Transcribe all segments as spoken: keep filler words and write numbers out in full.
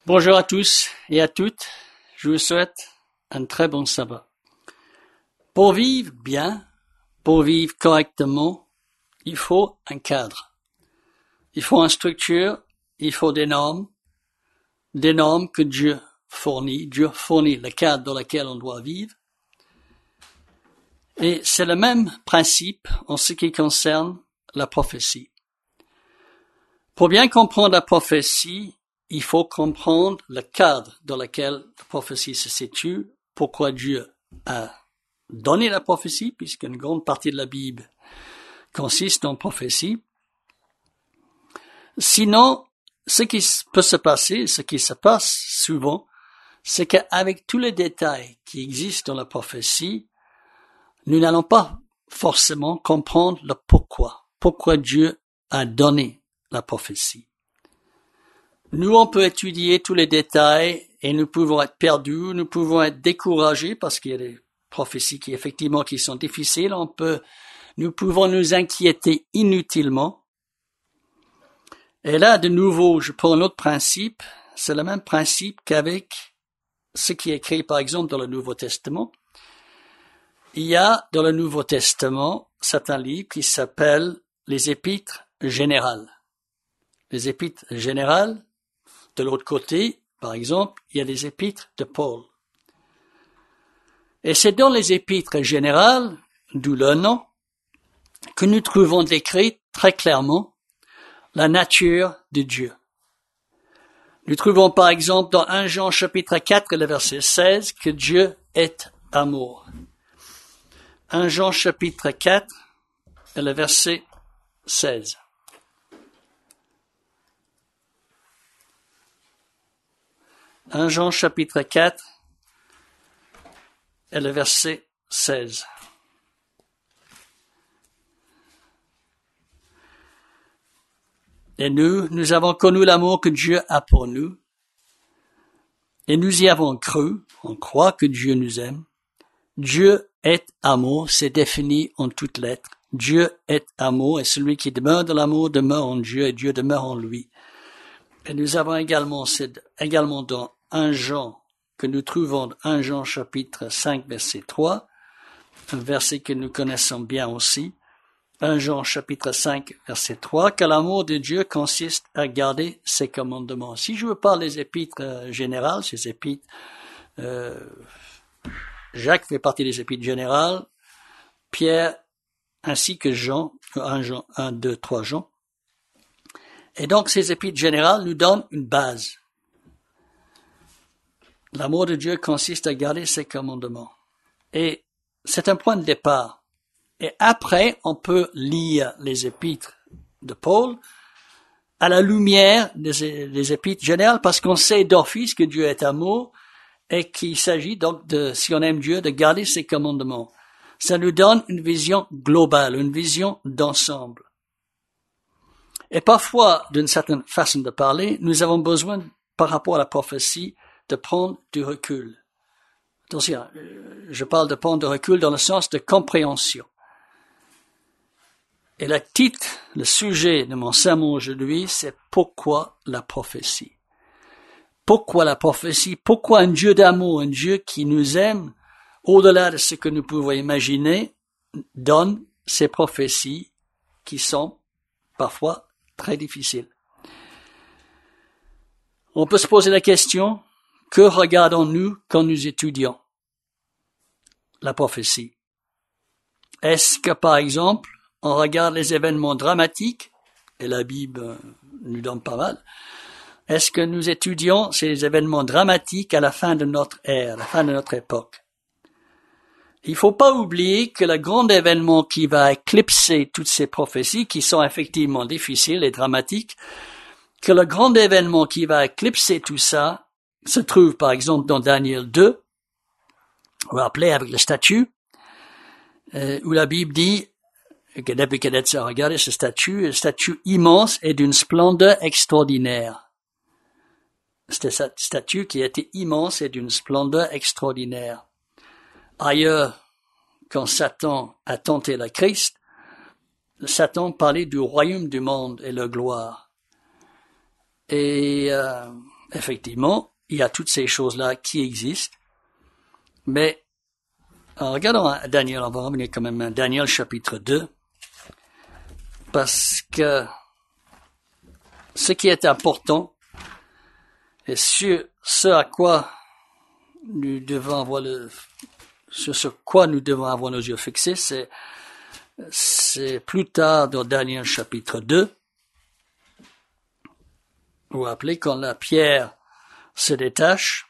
Bonjour à tous et à toutes, je vous souhaite un très bon sabbat. Pour vivre bien, pour vivre correctement, il faut un cadre. Il faut une structure, il faut des normes, des normes que Dieu fournit. Dieu fournit le cadre dans lequel on doit vivre. Et c'est le même principe en ce qui concerne la prophétie. Pour bien comprendre la prophétie, il faut comprendre le cadre dans lequel la prophétie se situe, pourquoi Dieu a donné la prophétie, puisqu'une grande partie de la Bible consiste en prophétie. Sinon, ce qui peut se passer, ce qui se passe souvent, c'est qu'avec tous les détails qui existent dans la prophétie, nous n'allons pas forcément comprendre le pourquoi, pourquoi Dieu a donné la prophétie. Nous, on peut étudier tous les détails et nous pouvons être perdus, nous pouvons être découragés parce qu'il y a des prophéties qui, effectivement, qui sont difficiles. On peut, nous pouvons nous inquiéter inutilement. Et là, de nouveau, je prends un autre principe. C'est le même principe qu'avec ce qui est écrit, par exemple, dans le Nouveau Testament. Il y a, dans le Nouveau Testament, certains livres qui s'appellent les épîtres générales. Les épîtres générales. De l'autre côté, par exemple, il y a les épîtres de Paul. Et c'est dans les épîtres générales, d'où le nom, que nous trouvons décrit très clairement la nature de Dieu. Nous trouvons par exemple dans premier Jean chapitre quatre, le verset seize, que Dieu est amour. premier Jean chapitre quatre, le verset seize. premier Jean chapitre quatre et le verset seize. Et nous, nous avons connu l'amour que Dieu a pour nous, et nous y avons cru, on croit que Dieu nous aime. Dieu est amour, c'est défini en toutes lettres. Dieu est amour, et celui qui demeure dans l'amour demeure en Dieu, et Dieu demeure en lui. Et nous avons également, c'est également dans premier Jean, que nous trouvons dans premier Jean chapitre cinq, verset trois, un verset que nous connaissons bien aussi. premier Jean chapitre cinq, verset trois, que l'amour de Dieu consiste à garder ses commandements. Si je veux parler des épîtres euh, générales, ces épîtres, euh, Jacques fait partie des épîtres générales, Pierre ainsi que Jean, un Jean, un, deux, trois Jean. Et donc ces épîtres générales nous donnent une base. L'amour de Dieu consiste à garder ses commandements. Et c'est un point de départ. Et après, on peut lire les épîtres de Paul à la lumière des, des épîtres générales parce qu'on sait d'office que Dieu est amour et qu'il s'agit donc de, si on aime Dieu, de garder ses commandements. Ça nous donne une vision globale, une vision d'ensemble. Et parfois, d'une certaine façon de parler, nous avons besoin, par rapport à la prophétie, de prendre du recul. Attention, je parle de prendre du recul dans le sens de compréhension. Et le titre, le sujet de mon sermon aujourd'hui, c'est « Pourquoi la prophétie ?» Pourquoi la prophétie? Pourquoi un Dieu d'amour, un Dieu qui nous aime, au-delà de ce que nous pouvons imaginer, donne ces prophéties qui sont parfois très difficiles. On peut se poser la question, que regardons-nous quand nous étudions la prophétie? Est-ce que, par exemple, on regarde les événements dramatiques, et la Bible nous donne pas mal, est-ce que nous étudions ces événements dramatiques à la fin de notre ère, à la fin de notre époque? Il faut pas oublier que le grand événement qui va éclipser toutes ces prophéties, qui sont effectivement difficiles et dramatiques, que le grand événement qui va éclipser tout ça se trouve par exemple dans Daniel deux, vous vous rappelez avec le statut, euh, où la Bible dit que Nebuchadnezzar regardait ce statut, un statut immense et d'une splendeur extraordinaire. C'était cette statue qui était immense et d'une splendeur extraordinaire. Ailleurs, quand Satan a tenté le Christ, Satan parlait du royaume du monde et leur gloire. Et euh, effectivement, il y a toutes ces choses-là qui existent, mais en regardant Daniel, on va revenir quand même à Daniel chapitre deux, parce que ce qui est important, et sur ce à quoi nous devons avoir le, sur ce quoi nous devons avoir nos yeux fixés, c'est, c'est plus tard dans Daniel chapitre deux, vous vous rappelez quand la pierre se détache,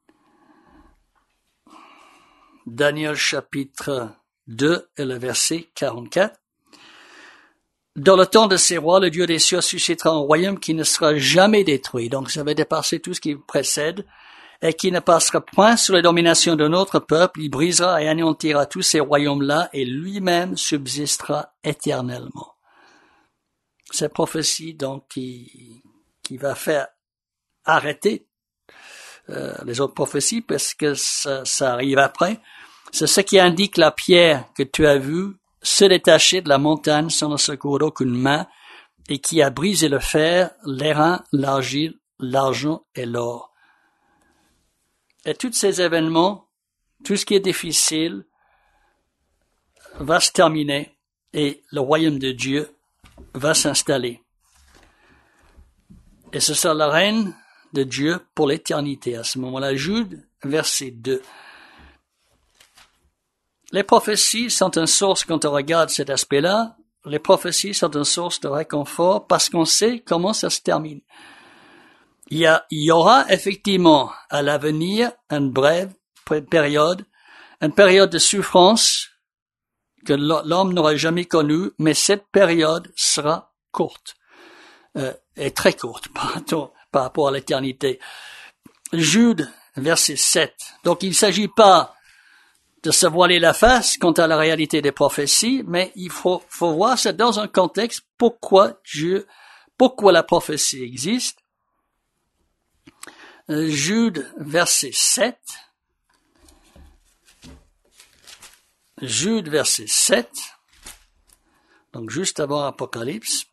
Daniel chapitre deux et le verset quarante-quatre. Dans le temps de ces rois, le Dieu des cieux suscitera un royaume qui ne sera jamais détruit. Donc ça va dépasser tout ce qui précède et qui ne passera point sous la domination d'un autre peuple. Il brisera et anéantira tous ces royaumes-là et lui-même subsistera éternellement. Cette prophétie donc qui, qui va faire arrêter euh, les autres prophéties parce que ça, ça arrive après. C'est ce qui indique la pierre que tu as vue se détacher de la montagne sans le secours d'aucune main et qui a brisé le fer, l'airain, l'argile, l'argent et l'or. Et tous ces événements, tout ce qui est difficile, va se terminer et le royaume de Dieu va s'installer. Et ce sera le règne de Dieu pour l'éternité. À ce moment-là, Jude, verset deux. Les prophéties sont une source, quand on regarde cet aspect-là, les prophéties sont une source de réconfort parce qu'on sait comment ça se termine. Il y, a, il y aura effectivement à l'avenir une brève période, une période de souffrance que l'homme n'aura jamais connue, mais cette période sera courte, euh, et très courte par rapport, par rapport à l'éternité. Jude, verset sept. Donc il ne s'agit pas de se voiler la face quant à la réalité des prophéties, mais il faut, faut voir ça dans un contexte pourquoi Dieu, pourquoi la prophétie existe. Jude, verset sept. Jude, verset sept. Donc, juste avant Apocalypse.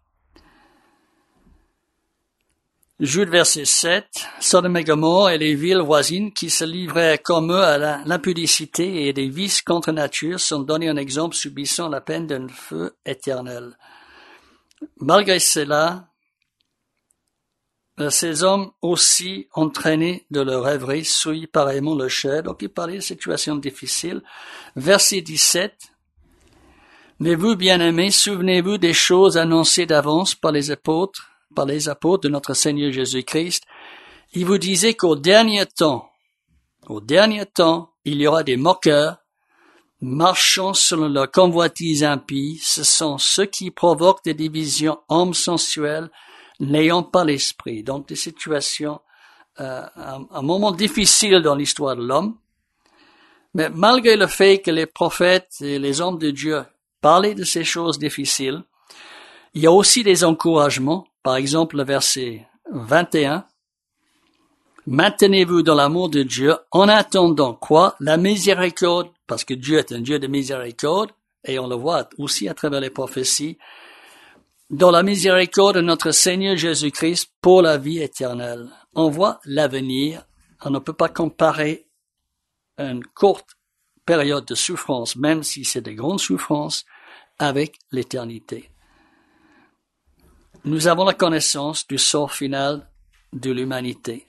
Jude, verset sept. Sodome et Gomorrhe et les villes voisines qui se livraient comme eux à l'impudicité et des vices contre nature sont donnés un exemple subissant la peine d'un feu éternel. Malgré cela, ces hommes aussi entraînés de leur rêverie souillent pareillement le chair. Donc il parlait de situations difficiles. Verset dix-sept. Mais vous, bien-aimés, souvenez-vous des choses annoncées d'avance par les apôtres, par les apôtres de notre Seigneur Jésus-Christ. Il vous disait qu'au dernier temps, au dernier temps, il y aura des moqueurs, marchant selon leur convoitise impie. Ce sont ceux qui provoquent des divisions, hommes sensuels, n'ayant pas l'esprit. Donc des situations, euh, un, un moment difficile dans l'histoire de l'homme. Mais malgré le fait que les prophètes et les hommes de Dieu parlaient de ces choses difficiles, il y a aussi des encouragements. Par exemple, le verset vingt et un. Maintenez-vous dans l'amour de Dieu en attendant quoi? La miséricorde, parce que Dieu est un Dieu de miséricorde, et on le voit aussi à travers les prophéties, dans la miséricorde de notre Seigneur Jésus-Christ pour la vie éternelle. On voit l'avenir. On ne peut pas comparer une courte période de souffrance, même si c'est de grandes souffrances, avec l'éternité. Nous avons la connaissance du sort final de l'humanité.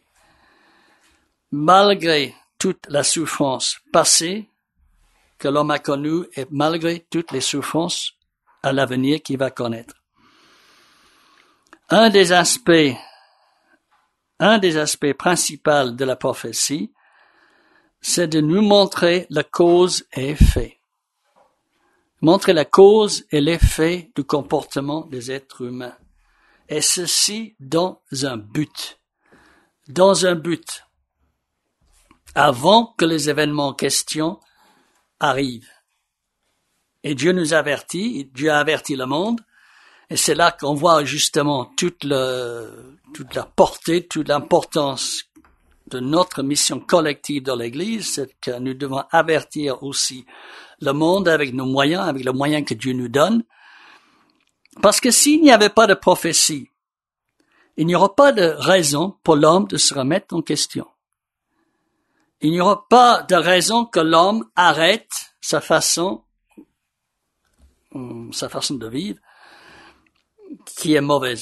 Malgré toute la souffrance passée que l'homme a connue et malgré toutes les souffrances à l'avenir qu'il va connaître. Un des aspects, un des aspects principaux de la prophétie, c'est de nous montrer la cause et effet. Montrer la cause et l'effet du comportement des êtres humains. Et ceci dans un but. Dans un but. Avant que les événements en question arrivent. Et Dieu nous avertit, Dieu a averti le monde, et c'est là qu'on voit justement toute, le, toute la portée, toute l'importance de notre mission collective dans l'Église, c'est que nous devons avertir aussi le monde avec nos moyens, avec les moyens que Dieu nous donne. Parce que s'il n'y avait pas de prophétie, il n'y aura pas de raison pour l'homme de se remettre en question. Il n'y aura pas de raison que l'homme arrête sa façon, sa façon de vivre, qui est mauvaise.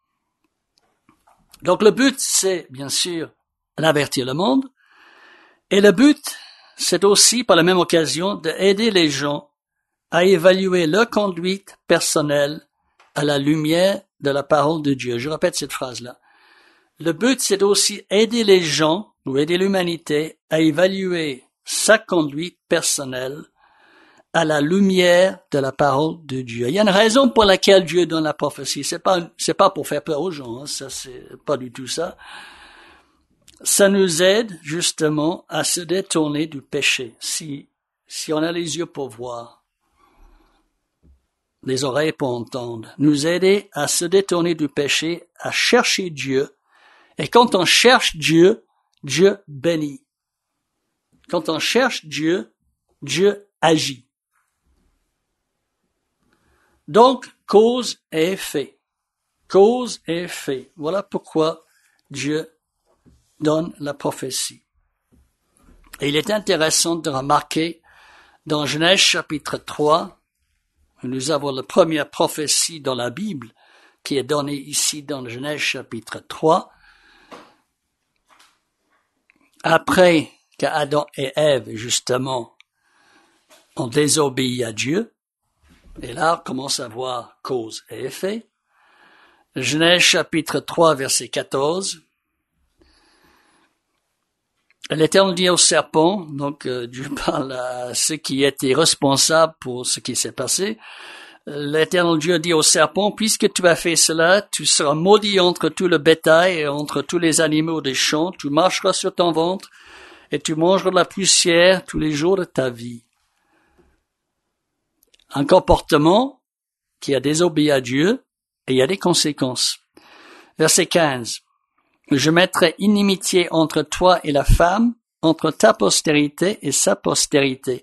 Donc le but, c'est bien sûr d'avertir le monde, et le but, c'est aussi par la même occasion d'aider les gens à évaluer leur conduite personnelle à la lumière de la parole de Dieu. Je répète cette phrase-là. Le but, c'est aussi aider les gens ou aider l'humanité à évaluer sa conduite personnelle à la lumière de la parole de Dieu. Il y a une raison pour laquelle Dieu donne la prophétie. C'est pas, c'est pas pour faire peur aux gens, hein. Ça, c'est pas du tout ça. Ça nous aide, justement, à se détourner du péché. Si, si on a les yeux pour voir, les oreilles pour entendre, nous aider à se détourner du péché, à chercher Dieu. Et quand on cherche Dieu, Dieu bénit. Quand on cherche Dieu, Dieu agit. Donc, cause et effet. Cause et effet. Voilà pourquoi Dieu donne la prophétie. Et il est intéressant de remarquer dans Genèse chapitre trois, nous avons la première prophétie dans la Bible qui est donnée ici dans Genèse chapitre trois. Après qu'Adam et Ève, justement, ont désobéi à Dieu, et là, on commence à voir cause et effet. Genèse chapitre trois, verset quatorze. L'Éternel dit au serpent, donc euh, Dieu parle à ceux qui étaient responsables pour ce qui s'est passé. L'Éternel Dieu dit au serpent, puisque tu as fait cela, tu seras maudit entre tout le bétail et entre tous les animaux des champs, tu marcheras sur ton ventre et tu mangeras de la poussière tous les jours de ta vie. Un comportement qui a désobéi à Dieu et il y a des conséquences. Verset quinze. Je mettrai inimitié entre toi et la femme, entre ta postérité et sa postérité.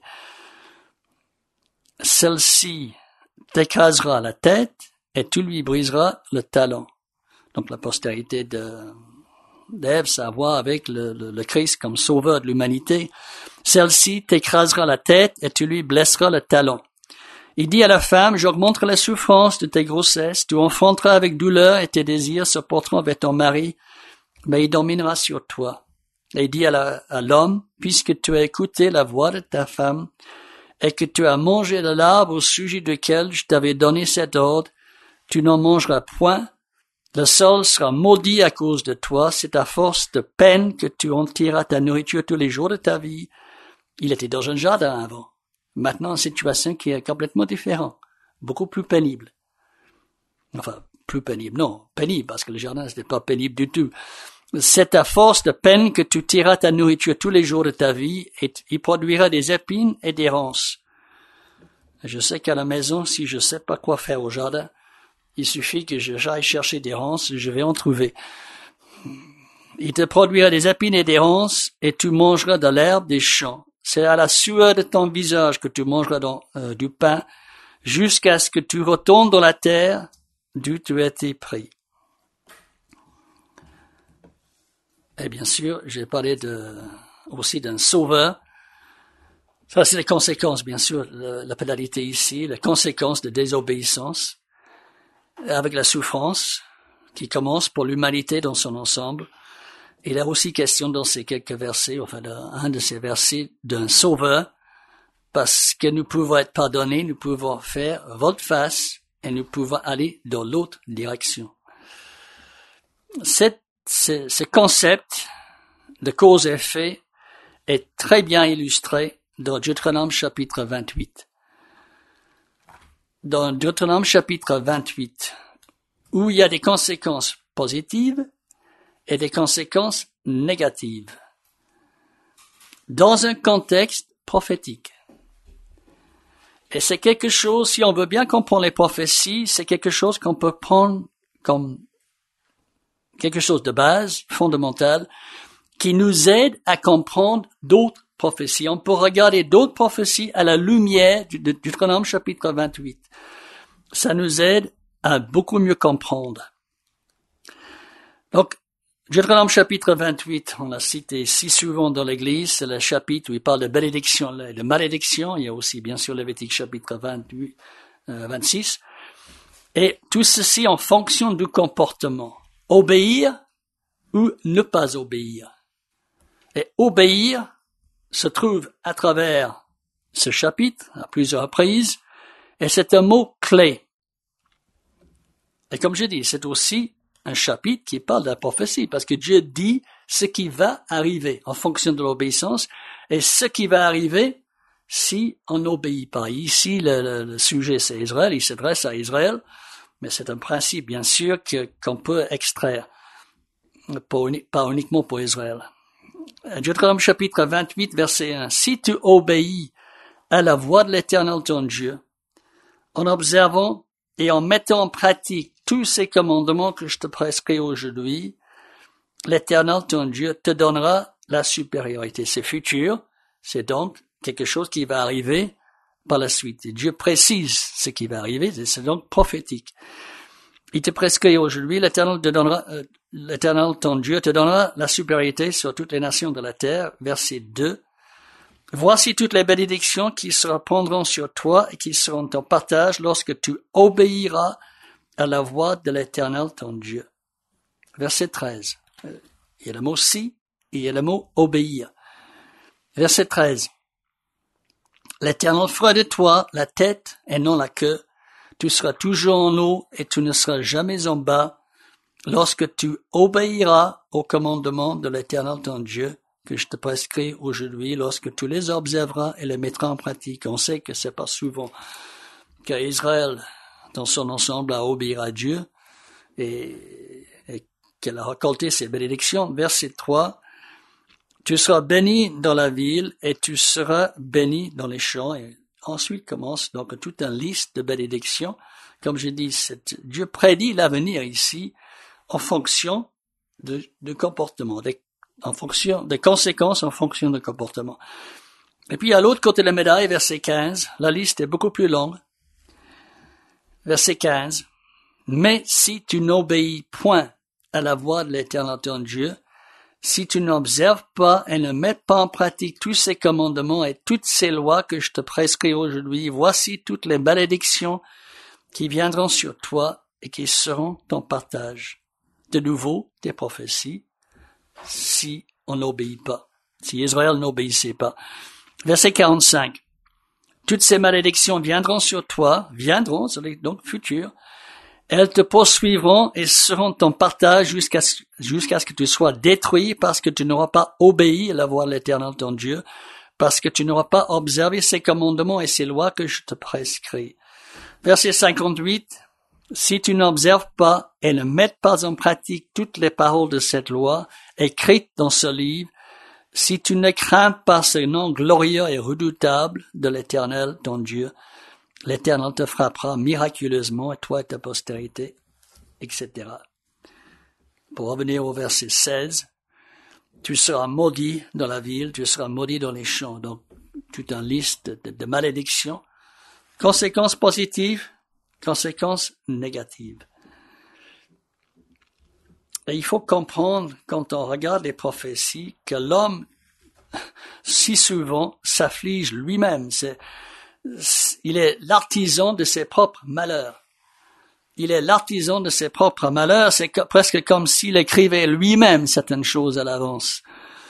Celle-ci t'écrasera la tête et tu lui briseras le talon. Donc la postérité de d'Ève, ça a à voir avec le, le, le Christ comme sauveur de l'humanité. Celle-ci t'écrasera la tête et tu lui blesseras le talon. Il dit à la femme, j'augmenterai la souffrance de tes grossesses, tu enfanteras avec douleur et tes désirs se porteront vers ton mari, mais il dominera sur toi. Et il dit à, la, à l'homme, puisque tu as écouté la voix de ta femme, et que tu as mangé de l'arbre au sujet duquel je t'avais donné cet ordre, tu n'en mangeras point, le sol sera maudit à cause de toi, c'est à force de peine que tu en tireras ta nourriture tous les jours de ta vie. Il était dans un jardin avant. Maintenant, une situation qui est complètement différente, beaucoup plus pénible. Enfin, plus pénible, non, pénible, parce que le jardin, c'était pas pénible du tout. C'est à force de peine que tu tireras ta nourriture tous les jours de ta vie, et il produira des épines et des ronces. Je sais qu'à la maison, si je sais pas quoi faire au jardin, il suffit que j'aille chercher des ronces, je vais en trouver. Il te produira des épines et des ronces, et tu mangeras de l'herbe des champs. C'est à la sueur de ton visage que tu mangeras dans, euh, du pain, jusqu'à ce que tu retournes dans la terre d'où tu as été pris. Et bien sûr, j'ai parlé de, aussi d'un sauveur. Ça, c'est les conséquences, bien sûr, la, la pénalité ici, les conséquences de désobéissance, avec la souffrance qui commence pour l'humanité dans son ensemble. Il est aussi question dans ces quelques versets, enfin, dans un de ces versets, d'un sauveur, parce que nous pouvons être pardonnés, nous pouvons faire volte-face, et nous pouvons aller dans l'autre direction. Cette, ce, ce concept de cause et effet est très bien illustré dans Deutéronome chapitre vingt-huit. Dans Deutéronome chapitre vingt-huit, où il y a des conséquences positives et des conséquences négatives, dans un contexte prophétique. Et c'est quelque chose, si on veut bien comprendre les prophéties, c'est quelque chose qu'on peut prendre comme quelque chose de base, fondamental, qui nous aide à comprendre d'autres prophéties. On peut regarder d'autres prophéties à la lumière du Deutéronome chapitre vingt-huit. Ça nous aide à beaucoup mieux comprendre. Donc, Deutéronome chapitre vingt-huit, on l'a cité si souvent dans l'Église, c'est le chapitre où il parle de bénédiction, de malédiction. Il y a aussi, bien sûr, Lévitique chapitre vingt-huit, euh, vingt-six. Et tout ceci en fonction du comportement. Obéir ou ne pas obéir. Et obéir se trouve à travers ce chapitre, à plusieurs reprises, et c'est un mot clé. Et comme je dis, c'est aussi un chapitre qui parle de la prophétie, parce que Dieu dit ce qui va arriver en fonction de l'obéissance, et ce qui va arriver si on n'obéit pas. Ici, le, le, le sujet, c'est Israël, il s'adresse à Israël, mais c'est un principe, bien sûr, que, qu'on peut extraire, pas, uni, pas uniquement pour Israël. Deutéronome chapitre vingt-huit, verset un. Si tu obéis à la voix de l'Éternel ton Dieu, en observant et en mettant en pratique tous ces commandements que je te prescris aujourd'hui, l'Éternel ton Dieu te donnera la supériorité. C'est futur, c'est donc quelque chose qui va arriver par la suite. Et Dieu précise ce qui va arriver, c'est donc prophétique. Il te prescrit aujourd'hui, l'Éternel te donnera, euh, l'Éternel ton Dieu te donnera la supériorité sur toutes les nations de la terre. Verset deux. Voici toutes les bénédictions qui se répandront sur toi et qui seront ton partage lorsque tu obéiras à la voix de l'Éternel ton Dieu. Verset treize. Il y a le mot si et il y a le mot obéir. Verset treize. L'Éternel fera de toi la tête et non la queue. Tu seras toujours en haut et tu ne seras jamais en bas lorsque tu obéiras au commandement de l'Éternel ton Dieu que je te prescris aujourd'hui, lorsque tu les observeras et les mettras en pratique. On sait que c'est pas souvent qu'Israël, dans son ensemble, a obéi à Dieu et, et qu'elle a récolté ses bénédictions. Verset trois. Tu seras béni dans la ville et tu seras béni dans les champs. Et ensuite commence donc toute une liste de bénédictions. Comme je dis, c'est, Dieu prédit l'avenir ici en fonction de, de comportement, des, en fonction des conséquences, en fonction de comportement. Et puis à l'autre côté de la médaille, verset quinze, la liste est beaucoup plus longue. Verset quinze. Mais si tu n'obéis point à la voix de l'Éternel ton Dieu, si tu n'observes pas et ne mets pas en pratique tous ces commandements et toutes ces lois que je te prescris aujourd'hui, voici toutes les malédictions qui viendront sur toi et qui seront ton partage. De nouveau, des prophéties, si on n'obéit pas, si Israël n'obéissait pas. Verset quarante-cinq. Toutes ces malédictions viendront sur toi, viendront, donc futures, elles te poursuivront et seront ton partage jusqu'à ce, jusqu'à ce que tu sois détruit parce que tu n'auras pas obéi à la voix de l'Éternel ton Dieu, parce que tu n'auras pas observé ses commandements et ses lois que je te prescris. Verset cinquante-huit. Si tu n'observes pas et ne mets pas en pratique toutes les paroles de cette loi écrites dans ce livre, si tu ne crains pas ce nom glorieux et redoutable de l'Éternel ton Dieu, l'Éternel te frappera miraculeusement, et toi et ta postérité, et cetera. Pour revenir au verset seize, tu seras maudit dans la ville, tu seras maudit dans les champs. Donc, toute une liste de, de malédictions. Conséquences positives, conséquences négatives. Et il faut comprendre, quand on regarde les prophéties, que l'homme, si souvent, s'afflige lui-même. C'est, il est l'artisan de ses propres malheurs. Il est l'artisan de ses propres malheurs. C'est presque comme s'il écrivait lui-même certaines choses à l'avance.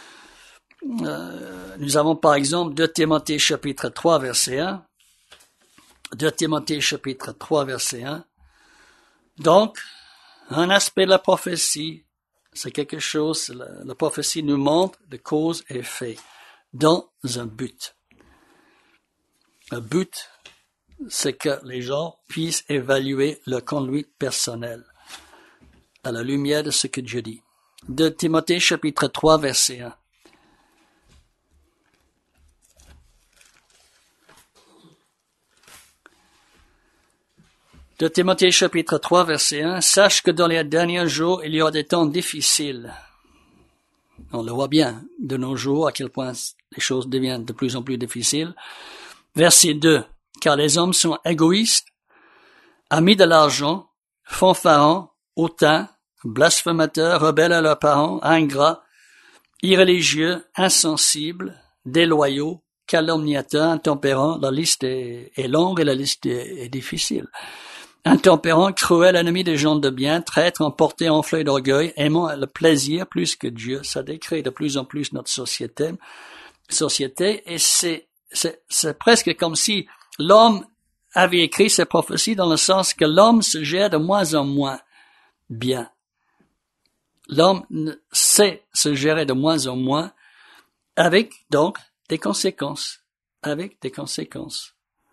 Euh, nous avons par exemple deux Timothée chapitre trois verset un. deux Timothée chapitre trois verset un. Donc, un aspect de la prophétie, c'est quelque chose, la, la prophétie nous montre de cause et effet dans un but. Un but, c'est que les gens puissent évaluer leur conduite personnelle à la lumière de ce que Dieu dit. deux Timothée chapitre trois verset un. deux Timothée chapitre trois verset un. Sache que dans les derniers jours, il y aura des temps difficiles. On le voit bien de nos jours, à quel point les choses deviennent de plus en plus difficiles. Verset deux. Car les hommes sont égoïstes, amis de l'argent, fanfarons, hautains, blasphémateurs, rebelles à leurs parents, ingrats, irréligieux, insensibles, déloyaux, calomniateurs, intempérants. La liste est, est longue et la liste est, est difficile. Intempérants, cruels, ennemis des gens de bien, traîtres, emportés, enflés d'orgueil, aimant le plaisir plus que Dieu. Ça décrit de plus en plus notre société. société et c'est, c'est, c'est presque comme si l'homme avait écrit ces prophéties dans le sens que l'homme se gère de moins en moins bien. L'homme sait se gérer de moins en moins avec donc des conséquences. Avec des conséquences.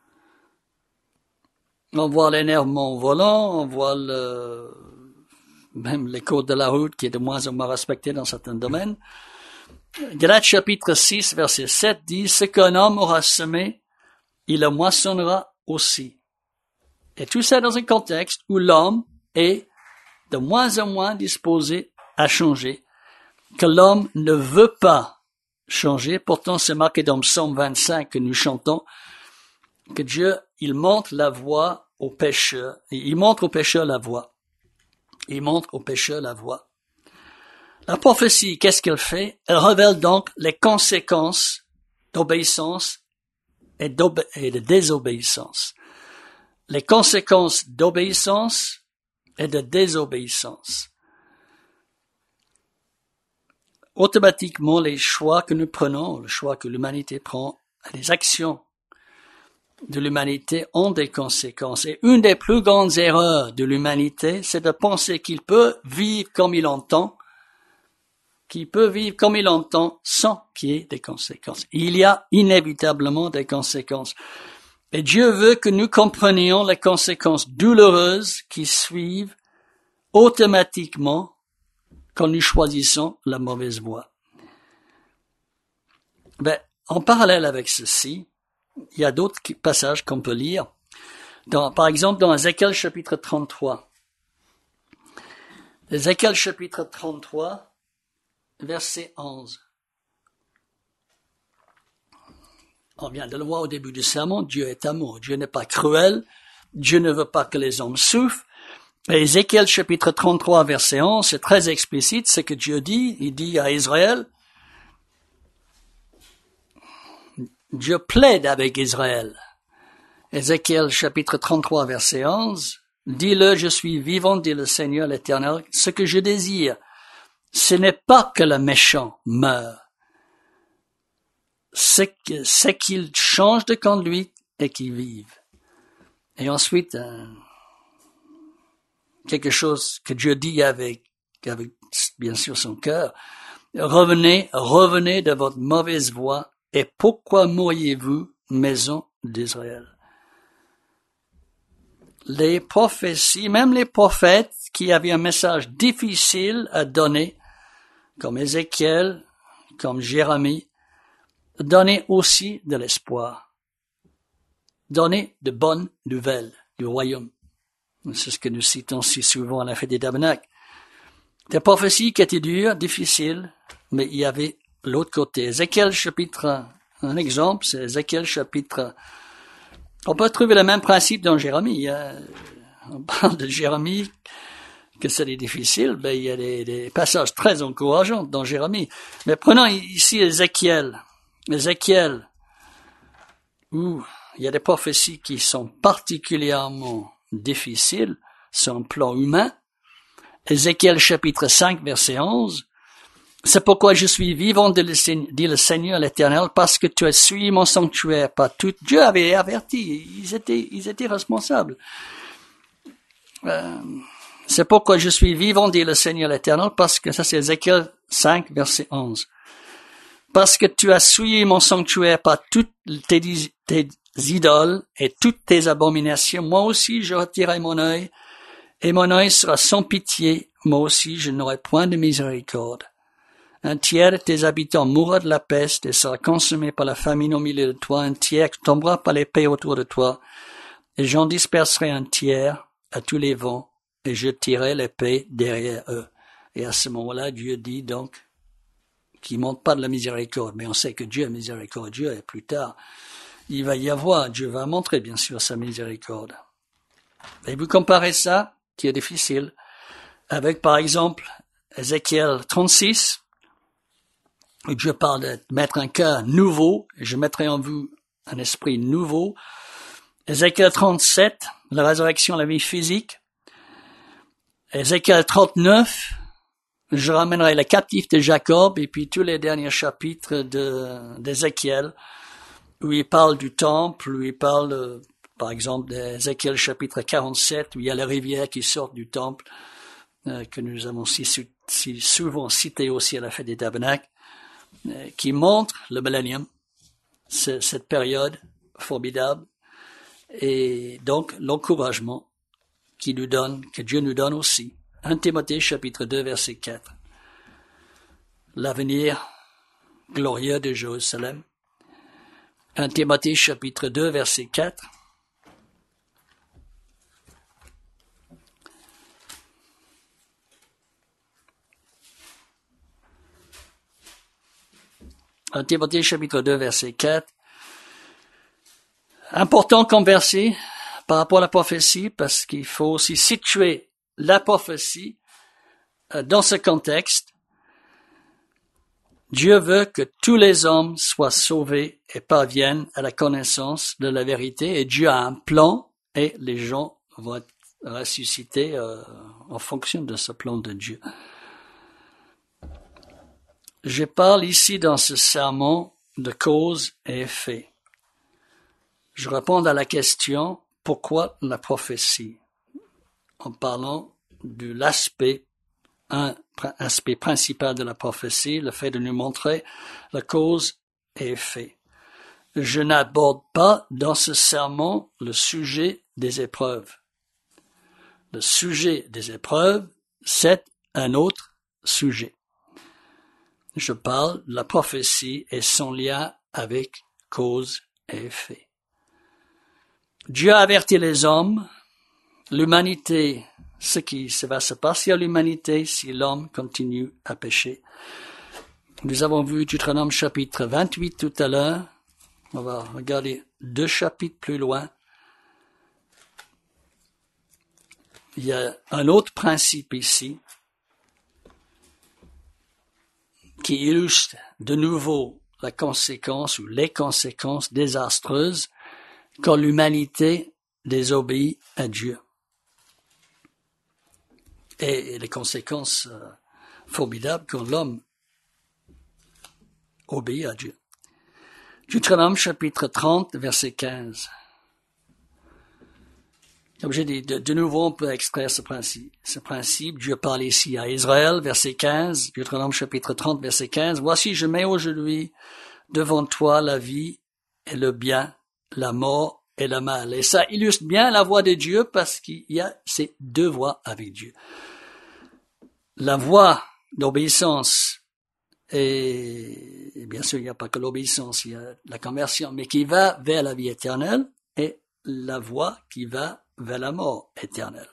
On voit l'énervement au volant, on voit le, même les codes de la route qui est de moins en moins respecté dans certains domaines. Galates chapitre six, verset sept dit, ce qu'un homme aura semé, il le moissonnera aussi. Et tout ça dans un contexte où l'homme est de moins en moins disposé à changer, que l'homme ne veut pas changer. Pourtant, c'est marqué dans Psaume vingt-cinq que nous chantons, que Dieu, il montre la voie aux pécheurs. Il montre aux pécheurs la voie. Il montre aux pécheurs la voie. La prophétie, qu'est-ce qu'elle fait? Elle révèle donc les conséquences d'obéissance et, d'obé- et de désobéissance. Les conséquences d'obéissance et de désobéissance. Automatiquement, les choix que nous prenons, le choix que l'humanité prend, les actions de l'humanité ont des conséquences. Et une des plus grandes erreurs de l'humanité, c'est de penser qu'il peut vivre comme il entend, qu'il peut vivre comme il entend sans qu'il y ait des conséquences. Il y a inévitablement des conséquences. Et Dieu veut que nous comprenions les conséquences douloureuses qui suivent automatiquement quand nous choisissons la mauvaise voie. Ben, en parallèle avec ceci, il y a d'autres passages qu'on peut lire. Dans, par exemple, dans Ézéchiel chapitre trente-trois. Ézéchiel chapitre trente-trois, verset onze. On vient de le voir au début du sermon, Dieu est amour. Dieu n'est pas cruel. Dieu ne veut pas que les hommes souffrent. Et Ézéchiel chapitre trente-trois, verset onze, c'est très explicite, c'est que Dieu dit, il dit à Israël, Dieu plaide avec Israël. Ézéchiel chapitre trente-trois, verset onze, dis-le, je suis vivant, dit le Seigneur l'Éternel, ce que je désire, ce n'est pas que le méchant meure, c'est que, c'est qu'il change de conduite et qu'il vive. Et ensuite, euh, quelque chose que Dieu dit avec, avec bien sûr son cœur, revenez, revenez de votre mauvaise voie, et pourquoi mourriez-vous, maison d'Israël? Les prophéties, même les prophètes qui avaient un message difficile à donner, comme Ézéchiel, comme Jérémie, donnaient aussi de l'espoir, donnaient de bonnes nouvelles du royaume. C'est ce que nous citons si souvent à la fête des tabernacles. Des prophéties qui étaient dures, difficiles, mais il y avait l'autre côté. Ézéchiel chapitre, un exemple, c'est Ézéchiel chapitre. On peut trouver le même principe dans Jérémie. On parle de Jérémie, que c'est difficile, mais il y a des, des passages très encourageants dans Jérémie. Mais prenons ici Ézéchiel. Ézéchiel, où il y a des prophéties qui sont particulièrement difficiles sur un plan humain. Ézéchiel chapitre cinq, verset onze. C'est pourquoi je suis vivant, dit le Seigneur l'Éternel, parce que tu as suivi mon sanctuaire, pas tout. Dieu avait averti, ils étaient, ils étaient responsables. Euh, c'est pourquoi je suis vivant, dit le Seigneur l'Éternel, parce que ça c'est Ézéchiel cinq, verset onze. Parce que tu as souillé mon sanctuaire par toutes tes, tes idoles et toutes tes abominations, moi aussi je retirerai mon œil, et mon œil sera sans pitié, moi aussi je n'aurai point de miséricorde. Un tiers de tes habitants mourra de la peste et sera consumé par la famine au milieu de toi, un tiers tombera par l'épée autour de toi, et j'en disperserai un tiers à tous les vents, et je tirerai l'épée derrière eux. Et à ce moment-là, Dieu dit donc qu'il ne montre pas de la miséricorde, mais on sait que Dieu est miséricordieux, et plus tard, il va y avoir, Dieu va montrer bien sûr sa miséricorde. Et vous comparez ça, qui est difficile, avec par exemple Ézéchiel trente-six, où Dieu parle de mettre un cœur nouveau, et je mettrai en vous un esprit nouveau. Ézéchiel trente-sept, la résurrection, la vie physique. Ézéchiel trente-neuf, je ramènerai les captifs de Jacob, et puis tous les derniers chapitres de, d'Ézéchiel, où il parle du temple, où il parle, euh, par exemple, d'Ézéchiel chapitre quarante-sept, où il y a les rivières qui sortent du temple, euh, que nous avons si, si souvent cité aussi à la fête des tabernacles, euh, qui montre le millénium, cette période formidable, et donc l'encouragement qui nous donne, que Dieu nous donne aussi. un Timothée chapitre deux verset quatre. L'avenir glorieux de Jérusalem. un Timothée chapitre deux verset quatre. un Timothée chapitre deux verset quatre. Important comme verset par rapport à la prophétie, parce qu'il faut aussi situer la prophétie dans ce contexte. Dieu veut que tous les hommes soient sauvés et parviennent à la connaissance de la vérité, et Dieu a un plan, et les gens vont être ressuscités euh, en fonction de ce plan de Dieu. Je parle ici dans ce sermon de cause et effet. Je réponds à la question « Pourquoi la prophétie ?» en parlant de l'aspect, un aspect principal de la prophétie, le fait de nous montrer la cause et effet. Je n'aborde pas dans ce sermon le sujet des épreuves. Le sujet des épreuves, c'est un autre sujet. Je parle de la prophétie et son lien avec cause et effet. Dieu a averti les hommes, l'humanité, ce qui va se passer à l'humanité si l'homme continue à pécher. Nous avons vu Deutéronome chapitre vingt-huit tout à l'heure. On va regarder deux chapitres plus loin. Il y a un autre principe ici qui illustre de nouveau la conséquence ou les conséquences désastreuses quand l'humanité désobéit à Dieu. Et les conséquences euh, formidables quand l'homme obéit à Dieu. Deutéronome chapitre trente, verset quinze. Comme j'ai dit, de, de nouveau on peut extraire ce principe. Ce principe, Dieu parle ici à Israël, verset quinze, Deutéronome chapitre trente, verset quinze. « Voici, je mets aujourd'hui devant toi la vie et le bien, la mort et le mal. » Et ça illustre bien la voie de Dieu parce qu'il y a ces deux voies avec Dieu. La voie d'obéissance, et, et bien sûr il n'y a pas que l'obéissance, il y a la conversion, mais qui va vers la vie éternelle, et la voie qui va vers la mort éternelle.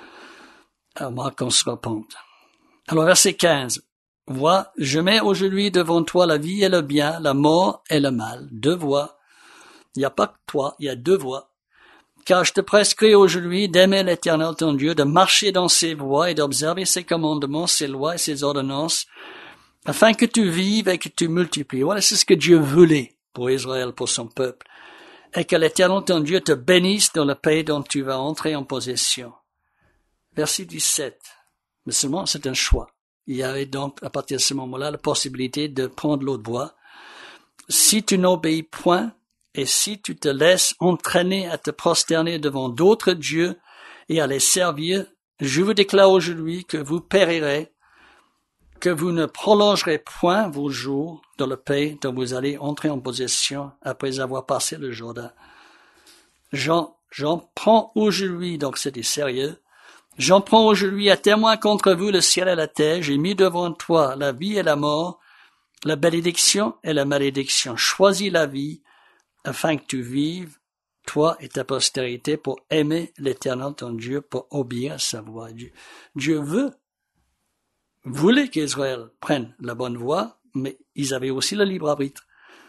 À moins qu'on se repente. Alors verset quinze. « Vois, je mets aujourd'hui devant toi la vie et le bien, la mort et le mal. » Deux voies. Il n'y a pas que toi, il y a deux voies. Car je te prescris aujourd'hui d'aimer l'Éternel ton Dieu, de marcher dans ses voies et d'observer ses commandements, ses lois et ses ordonnances, afin que tu vives et que tu multiplies. Voilà, c'est ce que Dieu voulait pour Israël, pour son peuple. Et que l'Éternel ton Dieu te bénisse dans le pays dont tu vas entrer en possession. Verset dix-sept. Mais seulement, c'est un choix. Il y avait donc, à partir de ce moment-là, la possibilité de prendre l'autre voie. Si tu n'obéis point, et si tu te laisses entraîner à te prosterner devant d'autres dieux et à les servir, je vous déclare aujourd'hui que vous périrez, que vous ne prolongerez point vos jours dans le pays dont vous allez entrer en possession après avoir passé le Jourdain. J'en, j'en prends aujourd'hui, donc c'était sérieux, j'en prends aujourd'hui à témoin contre vous le ciel et la terre, j'ai mis devant toi la vie et la mort, la bénédiction et la malédiction. Choisis la vie, afin que tu vives, toi et ta postérité, pour aimer l'Éternel ton Dieu, pour obéir à sa voix. Dieu, Dieu veut, voulait qu'Israël prenne la bonne voie, mais ils avaient aussi le libre arbitre.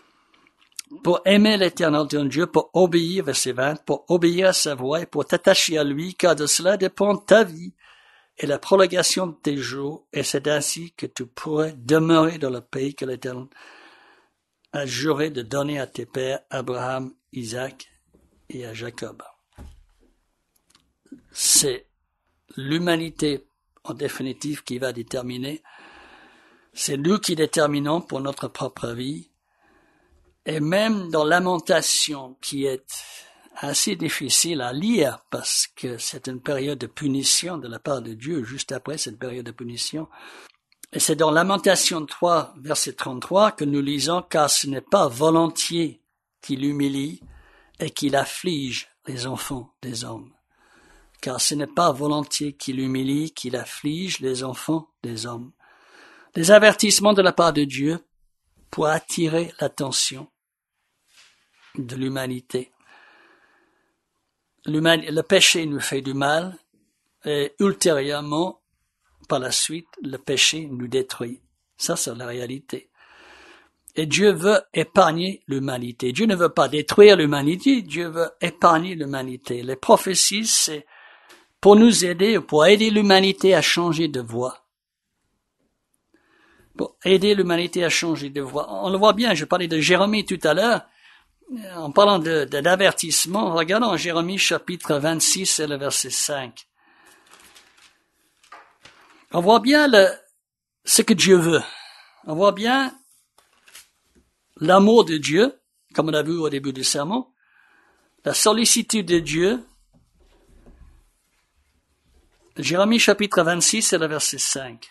Pour aimer l'Éternel ton Dieu, pour obéir, verset vingt, pour obéir à sa voix et pour t'attacher à lui, car de cela dépend ta vie et la prolongation de tes jours, et c'est ainsi que tu pourrais demeurer dans le pays que l'Éternel a juré de donner à tes pères, Abraham, Isaac et à Jacob. C'est l'humanité, en définitive, qui va déterminer. C'est nous qui déterminons pour notre propre vie. Et même dans Lamentation, qui est assez difficile à lire parce que c'est une période de punition de la part de Dieu, juste après cette période de punition. Et c'est dans Lamentation trois, verset trente-trois, que nous lisons « Car ce n'est pas volontiers qu'il humilie et qu'il afflige les enfants des hommes. » Car ce n'est pas volontiers qu'il humilie, qu'il afflige les enfants des hommes. Des avertissements de la part de Dieu pour attirer l'attention de l'humanité. Le péché nous fait du mal et ultérieurement, par la suite, le péché nous détruit. Ça, c'est la réalité. Et Dieu veut épargner l'humanité. Dieu ne veut pas détruire l'humanité, Dieu veut épargner l'humanité. Les prophéties, c'est pour nous aider, pour aider l'humanité à changer de voie. Pour aider l'humanité à changer de voie. On le voit bien, je parlais de Jérémie tout à l'heure, en parlant de, de, d'avertissement. Regardons Jérémie chapitre vingt-six et le verset cinq. On voit bien le, ce que Dieu veut. On voit bien l'amour de Dieu, comme on a vu au début du sermon, la sollicitude de Dieu. Jérémie chapitre vingt-six et le verset cinq.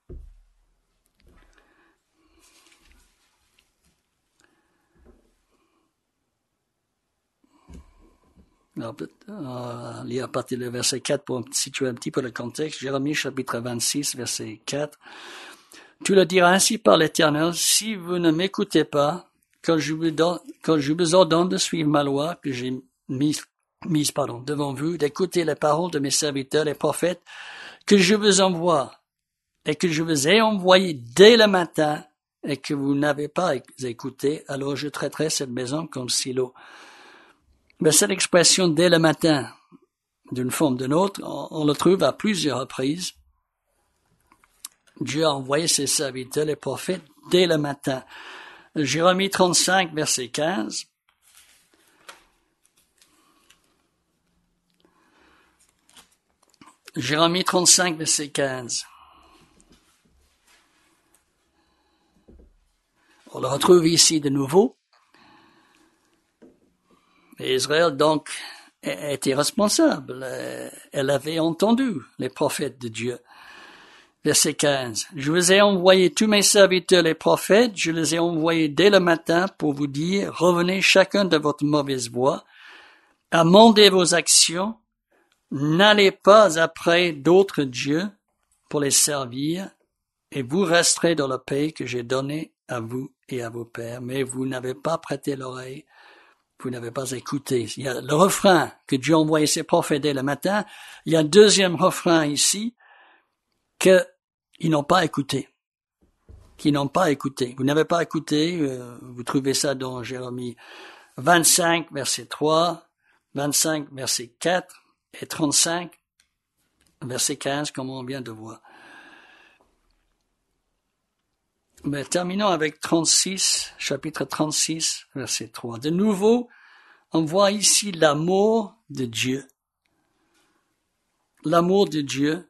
Alors, on lit à partir du verset quatre pour situer un petit peu le contexte. Jérémie chapitre vingt-six, verset quatre. Tu le diras ainsi par l'Éternel, si vous ne m'écoutez pas, quand je vous donne, quand je vous ordonne de suivre ma loi que j'ai mise, mise, pardon, devant vous, d'écouter les paroles de mes serviteurs, les prophètes, que je vous envoie, et que je vous ai envoyé dès le matin, et que vous n'avez pas écouté, alors je traiterai cette maison comme silo. Mais cette expression dès le matin, d'une forme ou d'une autre, on, on le trouve à plusieurs reprises. Dieu a envoyé ses serviteurs, les prophètes, dès le matin. Jérémie trente-cinq, verset quinze. Jérémie trente-cinq, verset quinze. On le retrouve ici de nouveau. Et Israël, donc, était responsable. Elle avait entendu les prophètes de Dieu. Verset quinze. Je vous ai envoyé tous mes serviteurs, les prophètes, je les ai envoyés dès le matin pour vous dire, revenez chacun de votre mauvaise voie, amendez vos actions, n'allez pas après d'autres dieux pour les servir, et vous resterez dans le pays que j'ai donné à vous et à vos pères, mais vous n'avez pas prêté l'oreille. Vous n'avez pas écouté. Il y a le refrain que Dieu a envoyé ses prophètes dès le matin. Il y a un deuxième refrain ici qu'ils n'ont pas écouté. Qu'ils n'ont pas écouté. Vous n'avez pas écouté. Euh, vous trouvez ça dans Jérémie vingt-cinq, verset trois, vingt-cinq, verset quatre et trente-cinq, verset quinze, comme on vient de voir. Mais terminons avec trente-six, chapitre trente-six, verset trois. De nouveau, on voit ici l'amour de Dieu. L'amour de Dieu.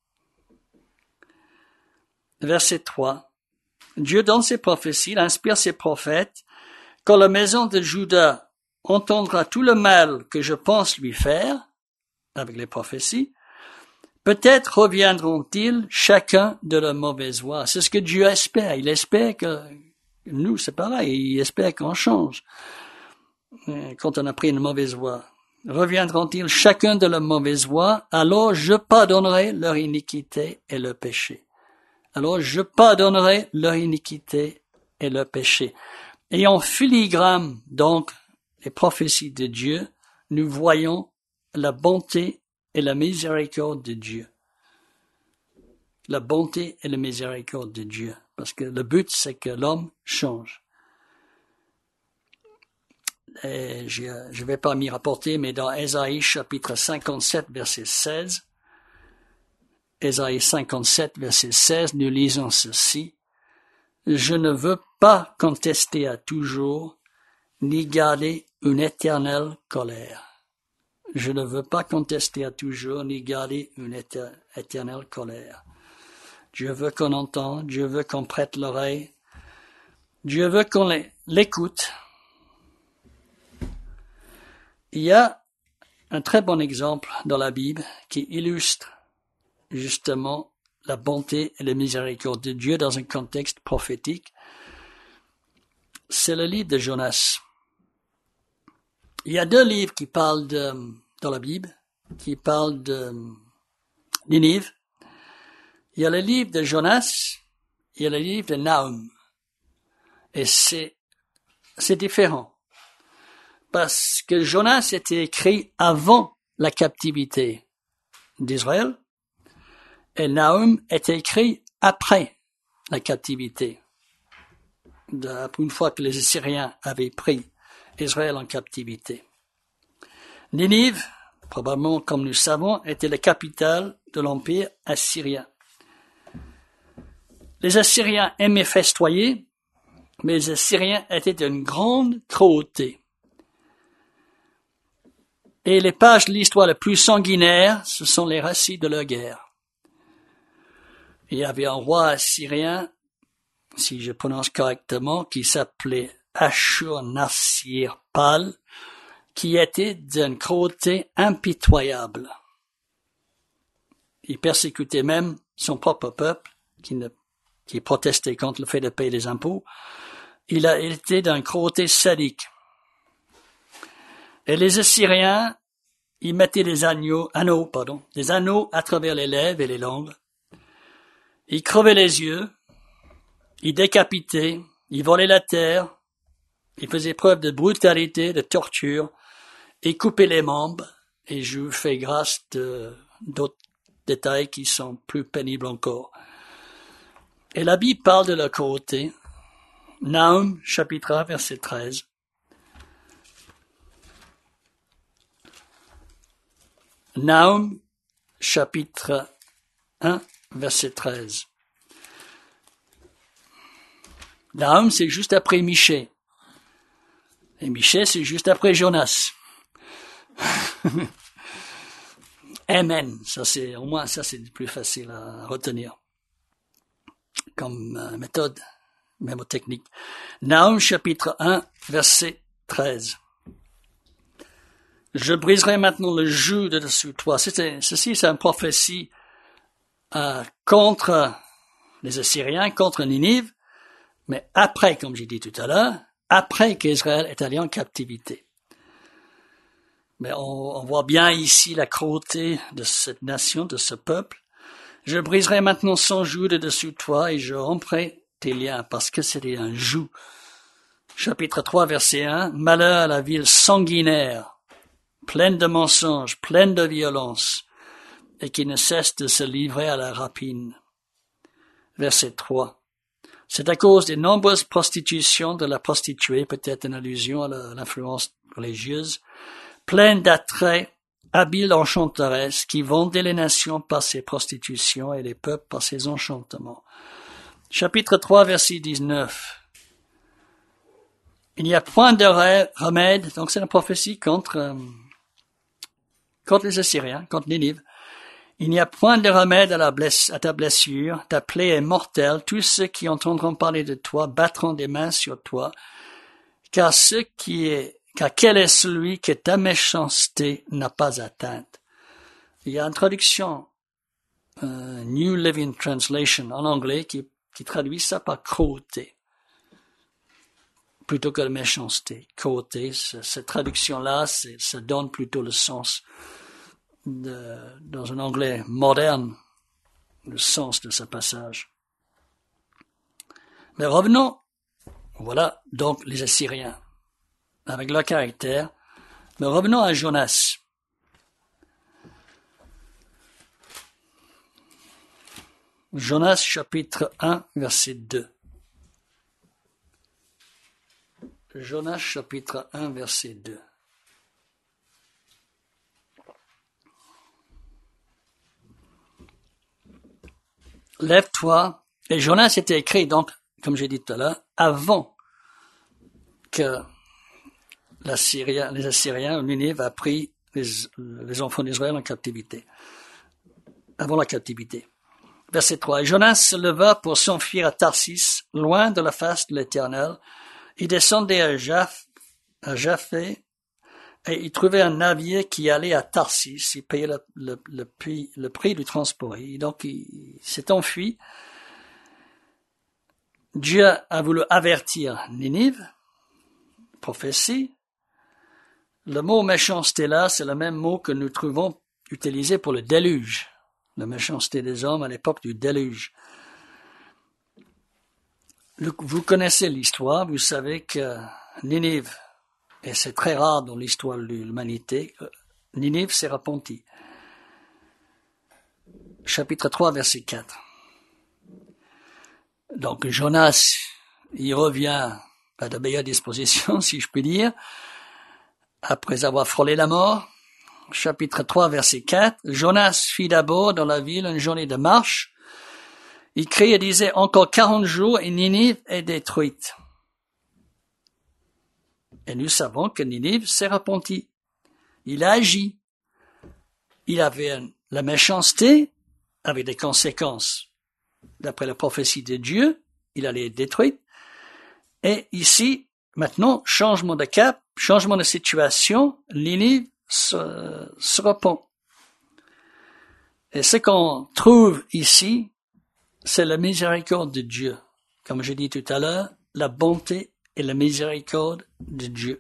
Verset trois. Dieu donne ses prophéties, il inspire ses prophètes. Quand la maison de Juda entendra tout le mal que je pense lui faire, avec les prophéties, peut-être reviendront-ils chacun de leur mauvaise voie. C'est ce que Dieu espère. Il espère que nous, c'est pareil, il espère qu'on change quand on a pris une mauvaise voie. Reviendront-ils chacun de leur mauvaise voie, alors je pardonnerai leur iniquité et leur péché. Alors je pardonnerai leur iniquité et leur péché. Et en filigrane, donc, les prophéties de Dieu, nous voyons la bonté et la miséricorde de Dieu. La bonté et la miséricorde de Dieu. Parce que le but, c'est que l'homme change. Et je ne vais pas m'y rapporter, mais dans Ésaïe chapitre cinquante-sept, verset seize, Ésaïe cinquante-sept, verset seize, nous lisons ceci. Je ne veux pas contester à toujours, ni garder une éternelle colère. Je ne veux pas contester à toujours, ni garder une éter- éternelle colère. Dieu veut qu'on entende, Dieu veut qu'on prête l'oreille, Dieu veut qu'on l'écoute. Il y a un très bon exemple dans la Bible qui illustre justement la bonté et la miséricorde de Dieu dans un contexte prophétique. C'est le livre de Jonas. Il y a deux livres qui parlent de, dans la Bible, qui parlent de Ninive. Il y a le livre de Jonas, il y a le livre de Nahum. Et c'est, c'est différent. Parce que Jonas était écrit avant la captivité d'Israël, et Nahum était écrit après la captivité. Une fois que les Assyriens avaient pris Israël en captivité. Ninive, probablement comme nous savons, était la capitale de l'empire assyrien. Les Assyriens aimaient festoyer, mais les Assyriens étaient d'une grande cruauté. Et les pages de l'histoire les plus sanguinaires, ce sont les récits de leur guerre. Il y avait un roi assyrien, si je prononce correctement, qui s'appelait Ashur-nassir-pal, qui était d'une cruauté impitoyable. Il persécutait même son propre peuple, qui, ne, qui protestait contre le fait de payer des impôts. Il a été d'une cruauté sadique. Et les Assyriens, ils mettaient des agneaux, anneaux, pardon, des anneaux à travers les lèvres et les langues. Ils crevaient les yeux, ils décapitaient, ils volaient la terre, ils faisaient preuve de brutalité, de torture, ils coupaient les membres, et je vous fais grâce de, d'autres détails qui sont plus pénibles encore. Et la Bible parle de leur cruauté. Nahum, chapitre un, verset treize. Nahum, chapitre un, verset treize. Nahum, c'est juste après Michée. Et Michée, c'est juste après Jonas. Amen. Ça, c'est, au moins, ça, c'est plus facile à retenir. Comme euh, méthode, mémotechnique. Nahum, chapitre un, verset treize. Je briserai maintenant le joug de dessous toi. C'était, ceci, c'est une prophétie euh, contre les Assyriens, contre Ninive, mais après, comme j'ai dit tout à l'heure, après qu'Israël est allé en captivité. Mais on, on voit bien ici la cruauté de cette nation, de ce peuple. Je briserai maintenant son joug de dessous toi et je romprai tes liens, parce que c'était un joug. Chapitre trois, verset un. Malheur à la ville sanguinaire, pleine de mensonges, pleine de violence, et qui ne cesse de se livrer à la rapine. Verset trois. C'est à cause des nombreuses prostitutions de la prostituée, peut-être une allusion à l'influence religieuse, pleine d'attraits, habile enchanteresse, qui vendait les nations par ses prostitutions et les peuples par ses enchantements. Chapitre trois, verset dix-neuf. Il n'y a point de remède, donc c'est une prophétie contre, euh, contre les Assyriens, contre Ninive. Il n'y a point de remède à, la bless, à ta blessure, ta plaie est mortelle, tous ceux qui entendront parler de toi battront des mains sur toi, car ce qui est, car quel est celui que ta méchanceté n'a pas atteinte. Il y a une traduction, euh, New Living Translation en anglais, qui, qui traduit ça par cruauté, plutôt que la méchanceté. Cruauté, cette traduction-là, ça donne plutôt le sens De, dans un anglais moderne, le sens de ce passage. Mais revenons, voilà donc les Assyriens, avec leur caractère, mais revenons à Jonas. Jonas chapitre un, verset deux. Jonas chapitre un, verset deux. lève-toi. Et Jonas était écrit, donc, comme j'ai dit tout à l'heure, avant que l'Assyrien, les Assyriens, Ninive, a pris les, les enfants d'Israël en captivité. Avant la captivité. Verset trois. Et Jonas se leva pour s'enfuir à Tarsis, loin de la face de l'Éternel. Il descendait à Japh, à Japhé, et il trouvait un navire qui allait à Tarsis. Il payait le, le, le, prix, le prix du transport. Et donc, il, il s'est enfui. Dieu a voulu avertir Ninive. Prophétie. Le mot méchanceté là, c'est le même mot que nous trouvons utilisé pour le déluge. La méchanceté des hommes à l'époque du déluge. Vous connaissez l'histoire, vous savez que Ninive, et c'est très rare dans l'histoire de l'humanité, Ninive s'est repentie. Chapitre trois, verset quatre. Donc Jonas, il revient à de meilleures dispositions, si je puis dire, après avoir frôlé la mort. Chapitre trois, verset quatre. Jonas fit d'abord dans la ville une journée de marche. Il criait et disait, encore quarante jours et Ninive est détruite. Et nous savons que Ninive s'est repenti. Il a agi. Il avait un, la méchanceté avec des conséquences. D'après la prophétie de Dieu, il allait être détruit. Et ici, maintenant, changement de cap, changement de situation, Ninive se, se repent. Et ce qu'on trouve ici, c'est la miséricorde de Dieu. Comme j'ai dit tout à l'heure, la bonté et la miséricorde de Dieu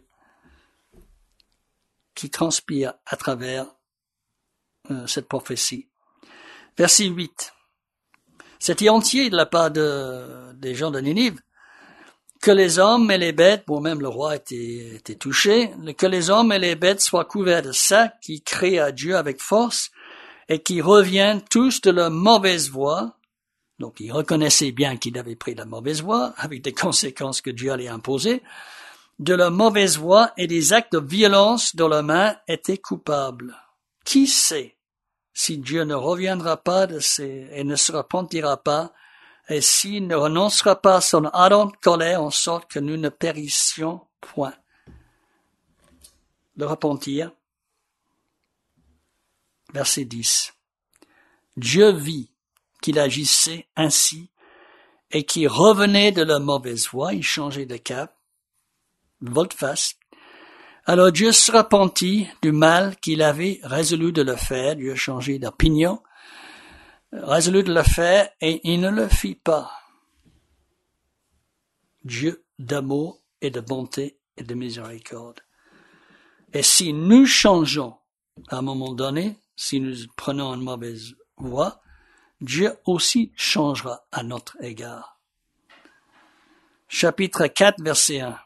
qui transpire à travers euh, cette prophétie. Verset huit. C'était entier de la part de, des gens de Ninive que les hommes et les bêtes, bon même le roi était, était touché, que les hommes et les bêtes soient couverts de sacs qui crient à Dieu avec force et qui reviennent tous de leur mauvaise voie. Donc ils reconnaissaient bien qu'ils avaient pris la mauvaise voie avec des conséquences que Dieu allait imposer, de leur mauvaise voie et des actes de violence dont leurs mains étaient coupables. Qui sait si Dieu ne reviendra pas de ses, et ne se repentira pas, et s'il ne renoncera pas à son ardente colère en sorte que nous ne périssions point. Le repentir. Verset dix. Dieu vit qu'il agissait ainsi et qu'il revenait de la mauvaise voie, il changeait de cap, volte-face. Alors Dieu se repentit du mal qu'il avait résolu de le faire, Dieu a changé d'opinion, résolu de le faire, et il ne le fit pas. Dieu d'amour et de bonté et de miséricorde. Et si nous changeons à un moment donné, si nous prenons une mauvaise voie, Dieu aussi changera à notre égard. Chapitre quatre, verset un.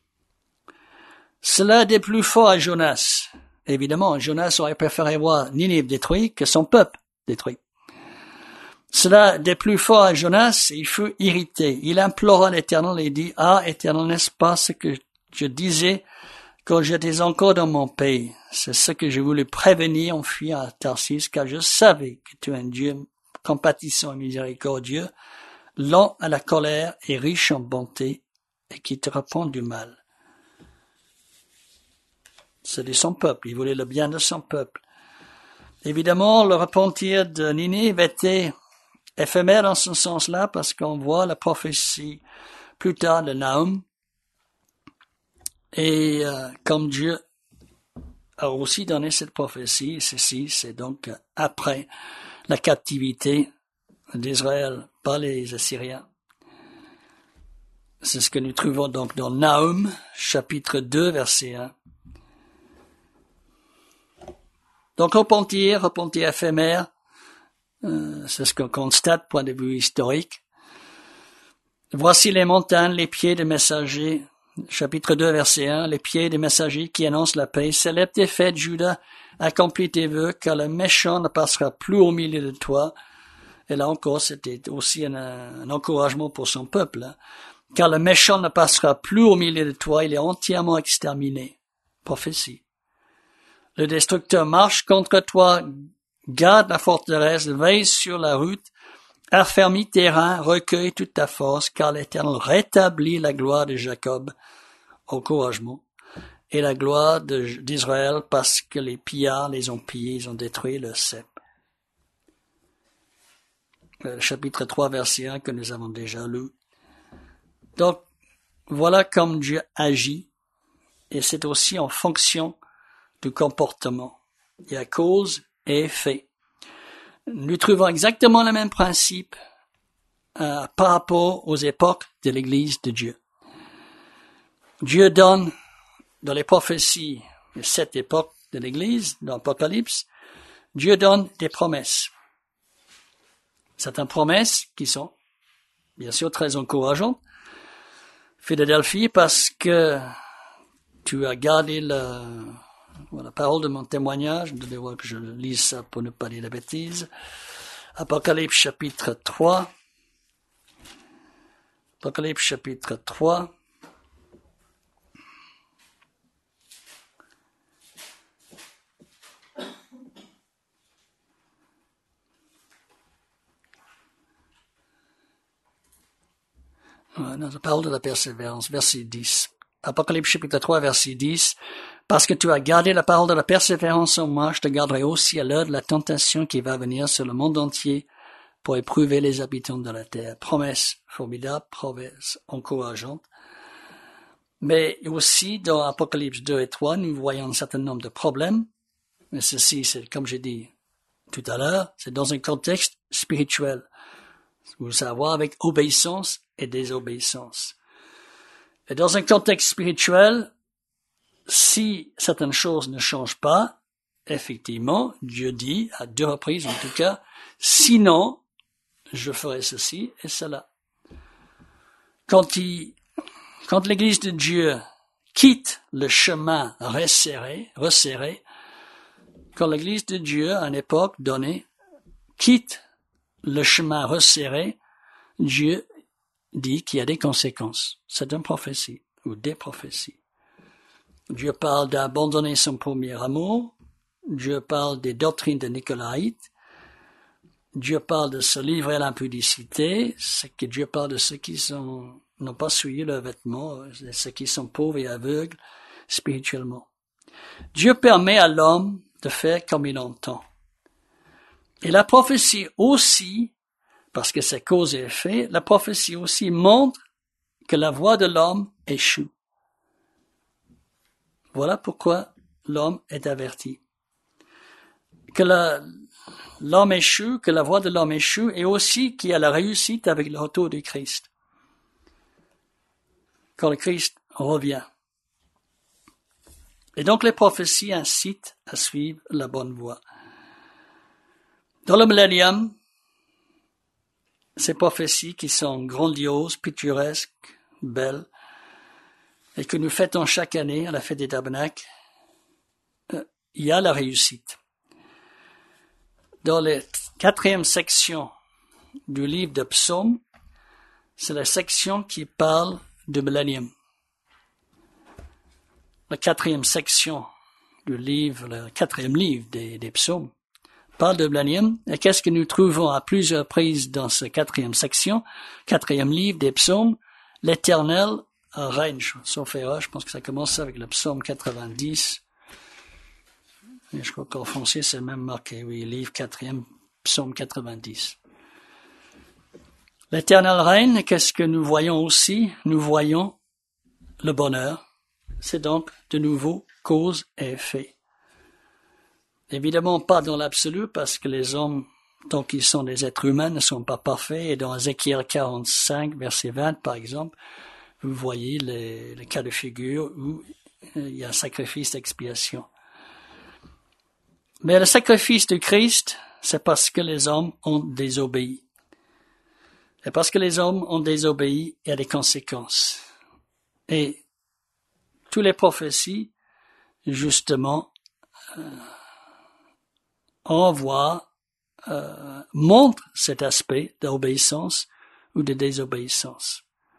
Cela déplut fort à Jonas. Évidemment, Jonas aurait préféré voir Ninive détruit que son peuple détruit. Cela déplut fort à Jonas, il fut irrité. Il implora l'Éternel et dit, « Ah, Éternel, n'est-ce pas ce que je disais quand j'étais encore dans mon pays? C'est ce que je voulais prévenir en fuyant à Tarsis, car je savais que tu es un Dieu compatissant et miséricordieux, lent à la colère et riche en bonté, et qui te repent du mal. » C'est de son peuple, il voulait le bien de son peuple. Évidemment, le repentir de Ninive était éphémère dans ce sens-là, parce qu'on voit la prophétie plus tard de Nahum, et euh, comme Dieu a aussi donné cette prophétie, ceci, c'est donc après la captivité d'Israël par les Assyriens. C'est ce que nous trouvons donc dans Nahum, chapitre deux, verset un. Donc repentir, repentir éphémère, euh, c'est ce qu'on constate point de vue historique. Voici les montagnes, les pieds des messagers, chapitre deux, verset un, les pieds des messagers qui annoncent la paix. Célèbre tes fêtes, Judas, accomplis tes vœux, car le méchant ne passera plus au milieu de toi. Et là encore, c'était aussi un, un encouragement pour son peuple, hein. Car le méchant ne passera plus au milieu de toi, il est entièrement exterminé. Prophétie. Le destructeur marche contre toi, garde la forteresse, veille sur la route, Affermis tes reins, recueille toute ta force, car l'Éternel rétablit la gloire de Jacob, encouragement, et la gloire de, d'Israël, parce que les pillards les ont pillés, ils ont détruit le cep. Le chapitre trois, verset un, que nous avons déjà lu. Donc, voilà comme Dieu agit, et c'est aussi en fonction du comportement. Il y a cause et effet. Nous trouvons exactement le même principe euh, par rapport aux époques de l'Église de Dieu. Dieu donne dans les prophéties de cette époque de l'Église, dans l'Apocalypse, Dieu donne des promesses. Certaines promesses qui sont bien sûr très encourageantes. Philadelphie, parce que tu as gardé la, la parole de mon témoignage. Je devais voir que je lise ça pour ne pas dire de bêtises. Apocalypse chapitre trois. Apocalypse chapitre trois. Ouais, dans la parole de la persévérance, verset dix. Apocalypse chapitre trois, verset dix. Parce que tu as gardé la parole de la persévérance en moi, je te garderai aussi à l'heure de la tentation qui va venir sur le monde entier pour éprouver les habitants de la terre. Promesse formidable, promesse encourageante. Mais aussi, dans Apocalypse deux et trois, nous voyons un certain nombre de problèmes. Mais ceci, c'est, comme j'ai dit tout à l'heure, c'est dans un contexte spirituel. Vous savez, avec obéissance et désobéissance. Et dans un contexte spirituel, si certaines choses ne changent pas, effectivement, Dieu dit, à deux reprises en tout cas, sinon, je ferai ceci et cela. Quand il, quand l'Église de Dieu quitte le chemin resserré, resserré, quand l'Église de Dieu, à une époque donnée, quitte le chemin resserré, Dieu dit qu'il y a des conséquences. C'est une prophétie, ou des prophéties. Dieu parle d'abandonner son premier amour. Dieu parle des doctrines de Nicolaïtes. Dieu parle de se livrer à l'impudicité. C'est que Dieu parle de ceux qui sont, n'ont pas souillé leurs vêtements, ceux qui sont pauvres et aveugles spirituellement. Dieu permet à l'homme de faire comme il entend. Et la prophétie aussi, parce que c'est cause et effet, la prophétie aussi montre que la voie de l'homme échoue. Voilà pourquoi l'homme est averti. Que la, l'homme échoue, que la voie de l'homme échoue, et aussi qu'il y a la réussite avec le retour du Christ. Quand le Christ revient. Et donc les prophéties incitent à suivre la bonne voie. Dans le millénium, ces prophéties qui sont grandioses, pittoresques, belles, et que nous fêtons chaque année à la fête des tabernacles, euh, il y a la réussite. Dans la quatrième section du livre de Psaumes, c'est la section qui parle du millénium. La quatrième section du livre, le quatrième livre des, des Psaumes, parle de millénium. Et qu'est-ce que nous trouvons à plusieurs reprises dans cette quatrième section, quatrième livre des Psaumes? L'Éternel règne. Sauf erreur, je pense que ça commence avec le Psaume quatre-vingt-dix. Et je crois qu'en français, c'est même marqué, oui, livre quatrième, Psaume quatre-vingt-dix. L'Éternel règne, qu'est-ce que nous voyons aussi? Nous voyons le bonheur. C'est donc de nouveau cause et effet. Évidemment pas dans l'absolu, parce que les hommes, tant qu'ils sont des êtres humains, ne sont pas parfaits. Et dans Ézéchiel quarante-cinq, verset vingt, par exemple, vous voyez les, les cas de figure où il y a un sacrifice d'expiation. Mais le sacrifice de Christ, c'est parce que les hommes ont désobéi. Et parce que les hommes ont désobéi, il y a des conséquences. Et toutes les prophéties, justement, euh, envoient, euh, montrent cet aspect d'obéissance ou de désobéissance.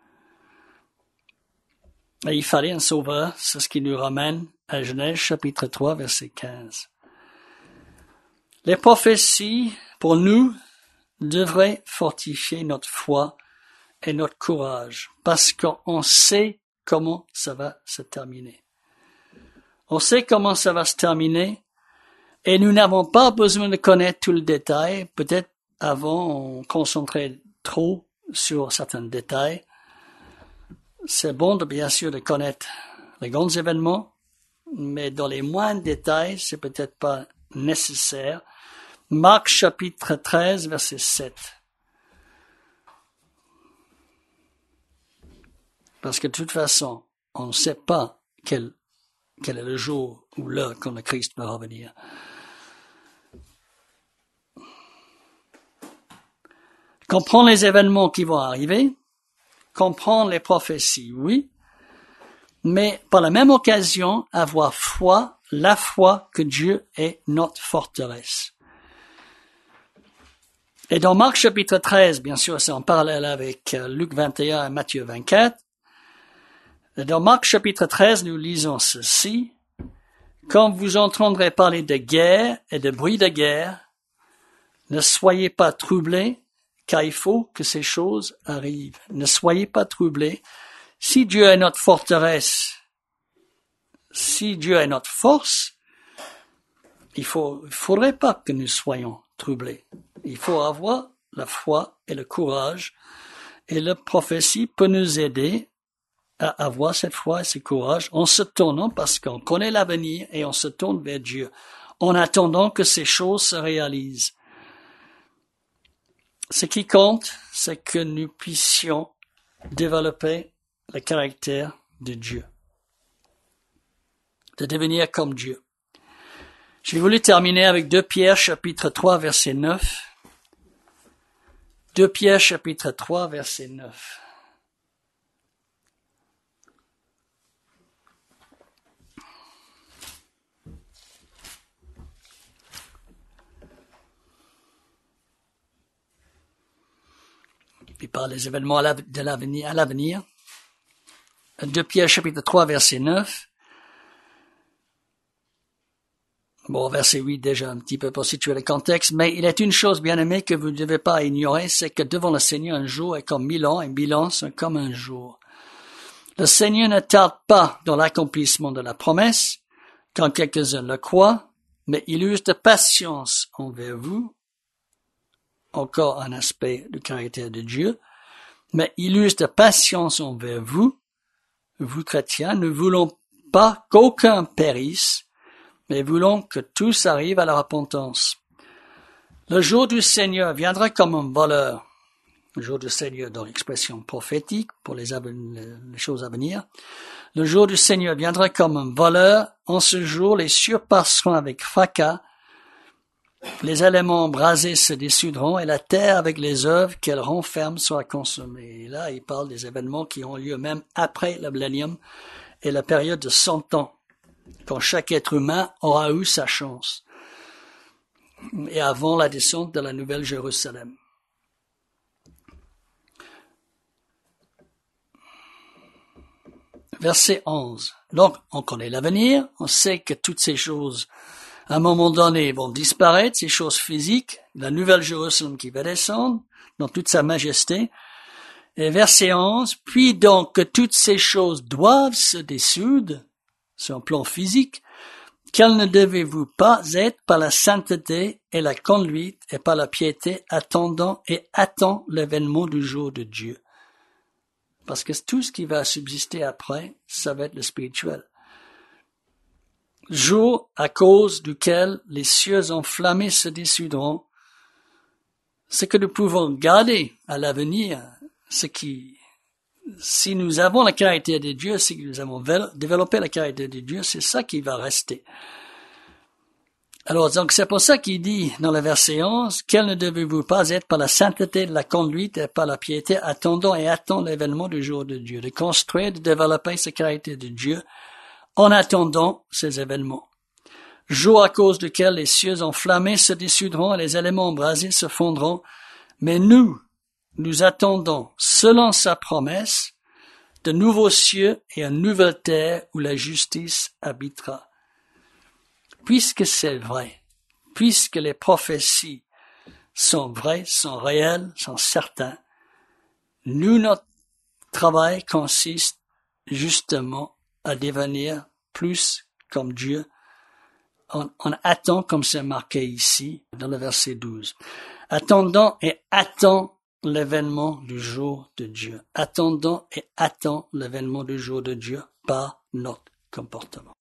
Et il fallait un sauveur, c'est ce qui nous ramène à Genèse chapitre trois, verset quinze. Les prophéties, pour nous, devrait fortifier notre foi et notre courage, parce qu'on sait comment ça va se terminer. On sait comment ça va se terminer, et nous n'avons pas besoin de connaître tout le détail. Peut-être avant, on concentrait trop sur certains détails. C'est bon, de, bien sûr, de connaître les grands événements, mais dans les moindres détails, c'est peut-être pas nécessaire. Marc chapitre treize, verset sept. Parce que de toute façon, on ne sait pas quel, quel est le jour ou l'heure quand le Christ va revenir. Comprendre les événements qui vont arriver, comprendre les prophéties, oui, mais par la même occasion, avoir foi, la foi que Dieu est notre forteresse. Et dans Marc chapitre treize, bien sûr, c'est en parallèle avec Luc vingt et un et Matthieu vingt-quatre. Dans Marc chapitre treize, nous lisons ceci. Quand vous entendrez parler de guerre et de bruit de guerre, ne soyez pas troublés, car il faut que ces choses arrivent. Ne soyez pas troublés. Si Dieu est notre forteresse, si Dieu est notre force, il faut, il faudrait pas que nous soyons troublés. Il faut avoir la foi et le courage, et la prophétie peut nous aider à avoir cette foi et ce courage en se tournant, parce qu'on connaît l'avenir et on se tourne vers Dieu, en attendant que ces choses se réalisent. Ce qui compte, c'est que nous puissions développer le caractère de Dieu, de devenir comme Dieu. J'ai voulu terminer avec deux Pierre chapitre trois verset neuf. deux Pierre chapitre trois verset neuf. Il parle des événements de l'avenir, à l'avenir. deux Pierre chapitre trois verset neuf. Bon, verset huit déjà un petit peu pour situer le contexte, mais il est une chose, bien aimée, que vous ne devez pas ignorer, c'est que devant le Seigneur un jour est comme mille ans, et mille ans sont comme un jour. Le Seigneur ne tarde pas dans l'accomplissement de la promesse, quand quelques-uns le croient, mais il use de patience envers vous, encore un aspect du caractère de Dieu, mais il use de patience envers vous, vous chrétiens, ne voulons pas qu'aucun périsse, mais voulons que tous arrivent à la repentance. Le jour du Seigneur viendra comme un voleur. Le jour du Seigneur dans l'expression prophétique pour les, les choses à venir. Le jour du Seigneur viendra comme un voleur. En ce jour, les cieux passeront avec fracas. Les éléments embrasés se dissoudront et la terre avec les œuvres qu'elle renferme sera consommée. Et là, il parle des événements qui ont lieu même après le millénium et la période de cent ans, quand chaque être humain aura eu sa chance, et avant la descente de la Nouvelle Jérusalem. Verset onze. Donc, on connaît l'avenir, on sait que toutes ces choses, à un moment donné, vont disparaître, ces choses physiques, la Nouvelle Jérusalem qui va descendre, dans toute sa majesté. Et verset onze, puis donc que toutes ces choses doivent se dissoudre, sur un plan physique, quel ne devez-vous pas être par la sainteté et la conduite et par la piété, attendant et attend l'événement du jour de Dieu. Parce que tout ce qui va subsister après, ça va être le spirituel. Jour à cause duquel les cieux enflammés se dissoudront. Ce que nous pouvons garder à l'avenir, ce qui, si nous avons la caractère de Dieu, si nous avons développé la caractère de Dieu, c'est ça qui va rester. Alors, donc, c'est pour ça qu'il dit dans le verset onze, « Quel ne devez-vous pas être par la sainteté de la conduite et par la piété, attendant et attend l'événement du jour de Dieu. » De construire, de développer ce caractère de Dieu en attendant ces événements. Jour à cause duquel les cieux enflammés se dissoudront et les éléments embrasés se fondront. Mais nous, nous attendons, selon sa promesse, de nouveaux cieux et une nouvelle terre où la justice habitera. Puisque c'est vrai, puisque les prophéties sont vrais, sont réels, sont certains. Nous, notre travail consiste justement à devenir plus comme Dieu. On, on attend, comme c'est marqué ici, dans le verset douze. Attendons et attends l'événement du jour de Dieu. Attendons et attends l'événement du jour de Dieu par notre comportement.